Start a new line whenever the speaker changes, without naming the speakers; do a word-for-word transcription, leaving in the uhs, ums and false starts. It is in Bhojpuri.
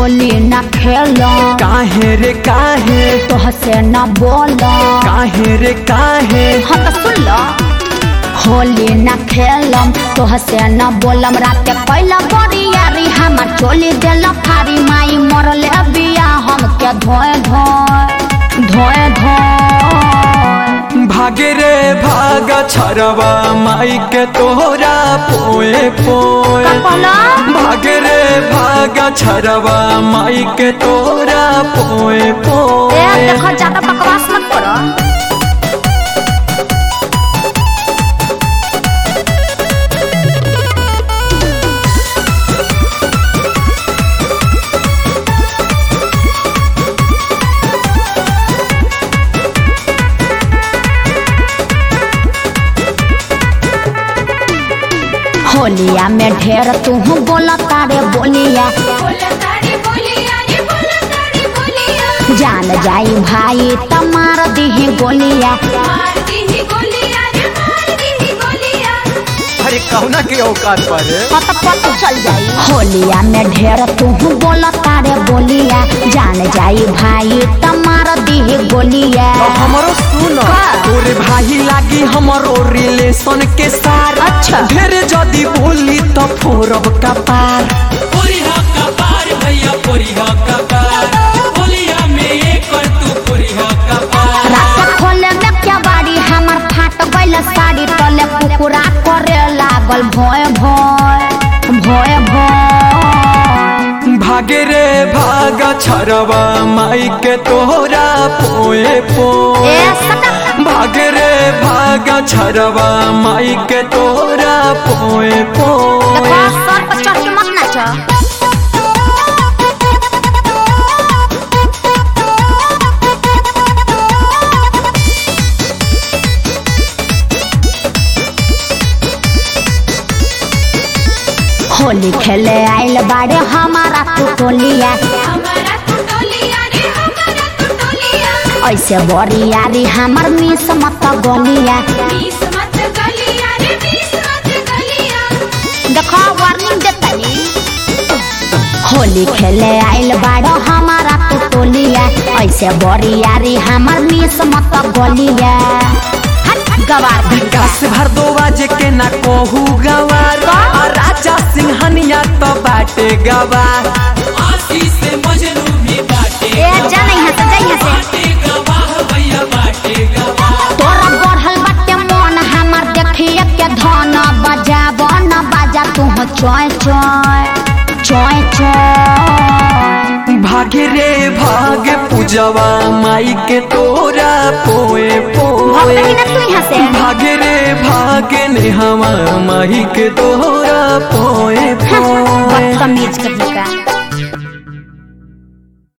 होली न खेलो
काहे रे काहे
तोह से न बोलो
काहे रे काहे
हाँ तो सुन लो होली न खेलम तोह से न बोलम रात पहला बरियारी हमार चोली दिल फारी माई मरले बिया हम के धोए धोए धोए धोए
भागे रे भागा छरवा माई के तोहरा पोए पोए भागे रे भागा छरवा माई के तोहरा पोए पोए
देखो ज्यादा बकवास मत करो। होलिया में ढेर तू बोला तारे बोलिया जान जाई भाई तमार दी गोलिया
अरे कहना के औकात पर
पता पता चल जाई होलिया में ढेर तू बोला तारे बोलिया जान जाई भाई तमार दी गोलिया
हमरो सुन तोरे भाई लागी हमरो रिलेशन के सार
अच्छा
ढेर जदी बोली तो फोरब का पार
पोरिहा का पार भैया पोरिहा का पार होलिया में एक कर तू पोरिहा का पार
रात खोले में क्या बाड़ी हमार फाट गइल साड़ी तले कुकुरा करे लागल भोय भोय भोय भोय
भागे रे भागा छरवा माई के तोहरा पोए पोए
ए सटा
भागे रे भागा छरवा माई के तोहरा पोए पोए
देखो सर पर चढ़ के मत नाचो। होली खेले आइल बाड़े हमारा टोलिया ऐसे बरियारी हमार मिस मत गलिया देखो वार्निंग देतनी होली खेले आइल बाड़ो हमारा टोलिया ऐसे बरियारी हमार मिस मत गलिया गवार
विकास भारद्वाज के ना कहू गवार और राजा सिंहनिया तो बाटे गवार
आशीष से मजनू भी बाटे
ए जा नहीं है तो जाइए से
बाटे गवाह भैया बाटे गवाह
तोरा बढ़ल बाटे मन हमार देखिए के धन बजाबो न बाजा तू चोय चोय चोय चोय
भागे रे भागे पूजवा माई के तोरा पोए पोए भागे रे भागे ने हवा माई के तोरा पोए पोए
बदतमीज करने का।